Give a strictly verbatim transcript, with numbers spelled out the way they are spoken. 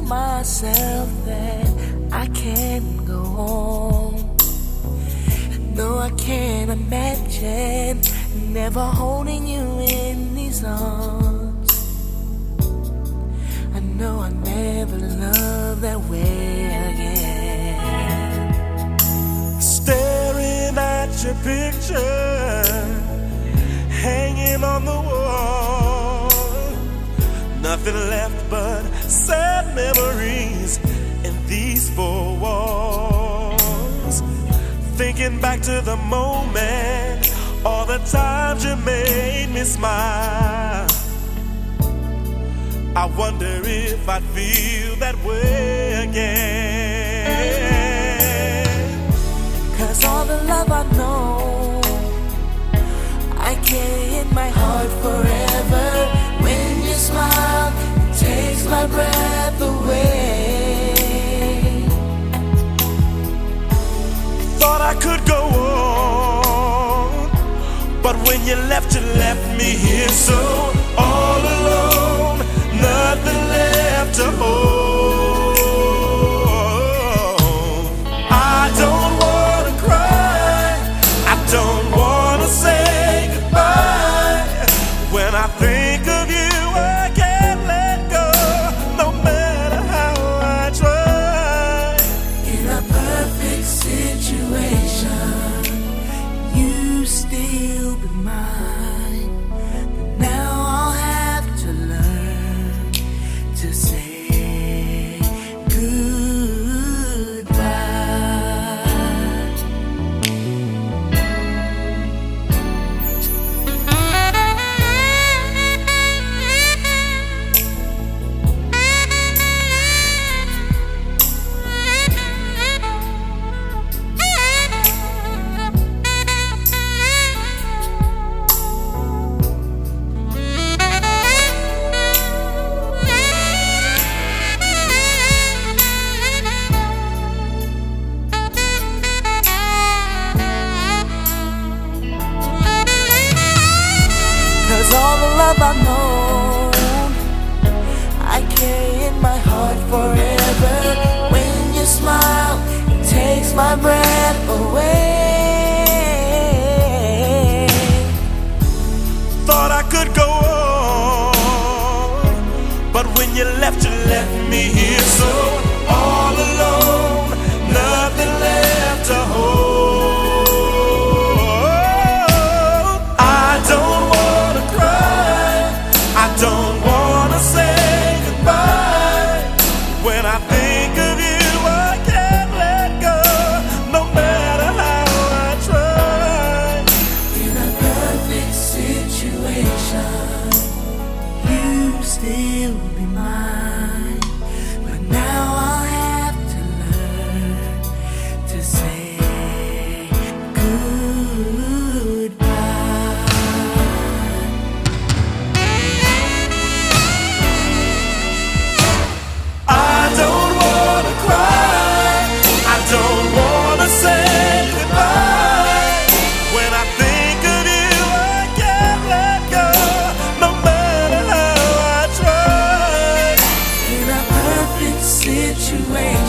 myself that I can't go on. No, I can't imagine never holding you in these arms. I know I never loved that way again. Staring at your picture hanging on the wall, nothing left but sad memories in these four walls. Thinking back to the moment, all the times you made me smile, I wonder if I'd feel that way again. Cause all the love I know, I carry in my heart forever. When you smile, it takes my breath away. Thought I could go on, but when you left, you left me here so all alone, nothing left to hold. I don't wanna cry, I don't wanna say goodbye. When I think of you, I can't let go, no matter how I try. In a perfect situation, you still be mine. But now I'll have to learn to say goodbye. Cause all the love I've known, I carry in my heart forever. When you smile, it takes my breath away. Thought I could go on, but when you left, you left me here so all alone, nothing left to hold. I don't wanna cry, I don't wanna say goodbye. When I think of you, I can't let go, no matter how I try. In a perfect situation, you still be mine. But now I'll have to learn to say goodbye. I don't wanna cry, I don't wanna say goodbye. When I think of you, I can't let go, no matter how I try. In a perfect situation,